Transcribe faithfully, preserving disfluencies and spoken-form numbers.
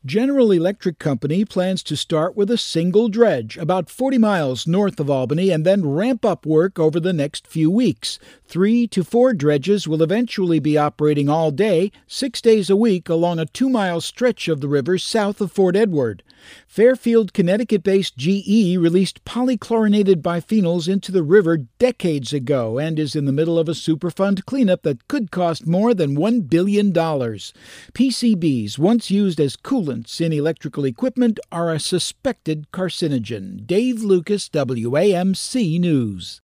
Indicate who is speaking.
Speaker 1: General Electric Company plans to start with a single dredge about forty miles north of Albany and then ramp up work over the next few weeks. Three to four dredges will eventually be operating all day, six days a week along a two-mile stretch of the river south of Fort Edward. Fairfield, Connecticut-based G E released polychlorinated biphenyls into the river decades ago and is in the middle of a Superfund cleanup that could cost more than one billion dollars. P C Bs, once used as coolants in electrical equipment, are a suspected carcinogen. Dave Lucas, W A M C News.